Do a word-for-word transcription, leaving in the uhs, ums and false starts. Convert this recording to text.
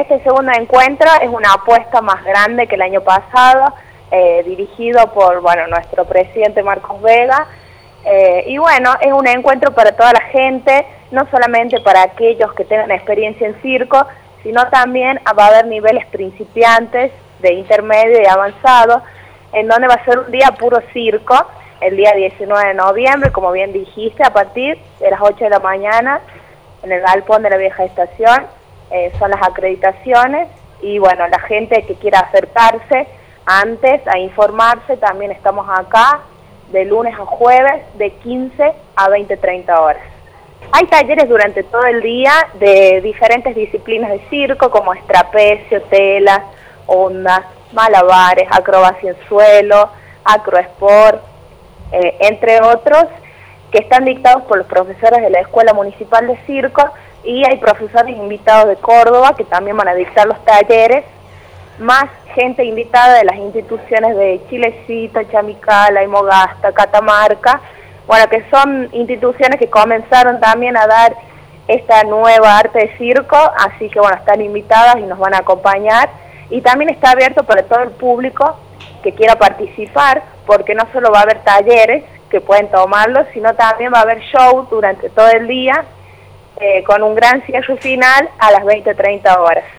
este segundo encuentro es una apuesta más grande que el año pasado, eh, dirigido por bueno nuestro presidente Marcos Vega, eh, y bueno, es un encuentro para toda la gente, no solamente para aquellos que tengan experiencia en circo, sino también va a haber niveles principiantes, de intermedio y avanzado, en donde va a ser un día puro circo, el día diecinueve de noviembre, como bien dijiste, a partir de las ocho de la mañana, en el galpón de la vieja estación. Eh, son las acreditaciones, y bueno, la gente que quiera acercarse antes a informarse, también estamos acá de lunes a jueves de quince a veinte treinta horas. Hay talleres durante todo el día de diferentes disciplinas de circo, como es trapecio, tela, ondas, malabares, acrobacia en suelo, acroesport, eh, entre otros, que están dictados por los profesores de la Escuela Municipal de Circo, y hay profesores invitados de Córdoba que también van a dictar los talleres, más gente invitada de las instituciones de Chilecito, Chamicala, Imogasta, Catamarca, bueno, que son instituciones que comenzaron también a dar esta nueva arte de circo, así que bueno, están invitadas y nos van a acompañar, y también está abierto para todo el público que quiera participar, porque no solo va a haber talleres que pueden tomarlos, sino también va a haber show durante todo el día, eh, con un gran cierre final a las veinte treinta horas.